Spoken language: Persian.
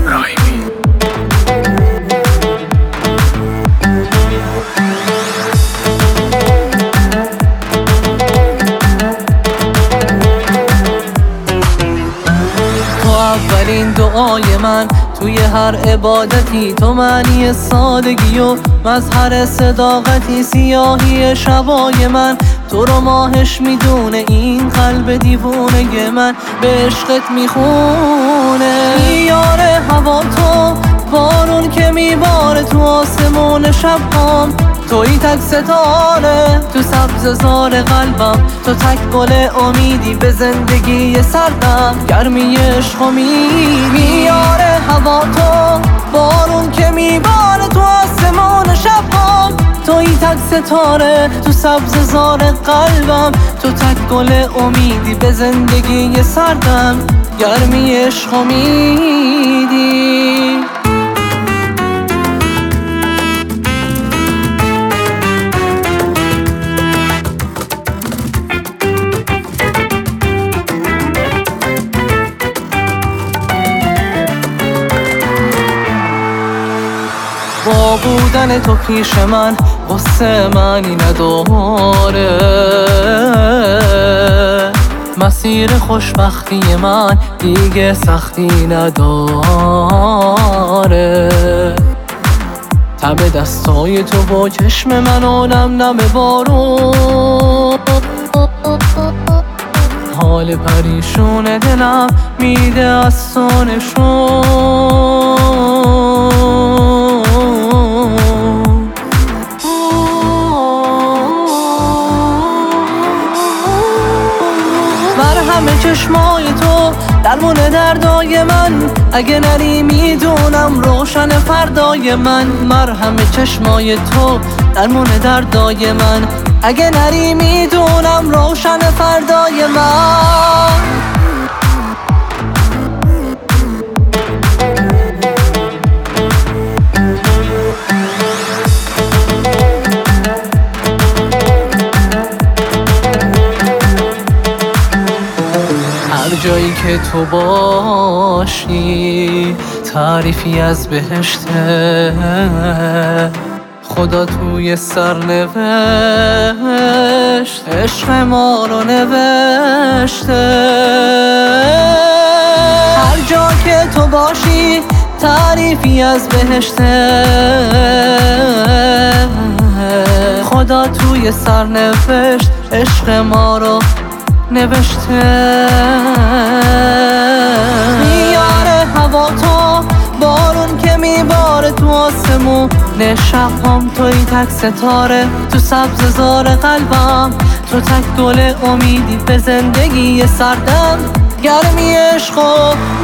ابراهیمی. تو اولین دعای من توی هر عبادتی، تو معنی سادگی و مظهر صداقتی، سیاهی شبای من تو رو ماهش میدونه، این قلب دیوونه من به عشقت میخونه. میاره هوا تو، بارون که میباره تو آسمون شبام، توی تک ستاره تو سبززار قلبم، تو تک گل امیدی به زندگی سردم، گرمی عشق و میاره هوا تو، بارون که میباره تو آسمون شبام، توی تک ستاره تو سبززار قلبم، تو تک گل امیدی به زندگی سردم، گرمی عشق و امیدی. با بودن تو پیش من غصه معنی نداره، مسیر خوشبختی من دیگه سختی نداره. تب دستای تو با چشم من و نم نم بارون، حال پریشون دلم میده از تو نشون. مرهم چشمای تو درمون دردای من، اگه نری میدونم روشن فردای من. مرهم چشمای تو درمون دردای من، اگه نری میدونم روشن فردای من. هر جایی که تو باشی تعریفی از بهشته، خدا توی سر نوشت عشق ما رو نوشته. هر جا که تو باشی تعریفی از بهشته، خدا توی سر نوشت عشق ما رو نوشته. میاره هوا تو، بارون که میباره تو آسمون شبام، توی تک ستاره تو سبززار قلبم، تو تک گل امیدی به زندگی سردم، گرمی عشق و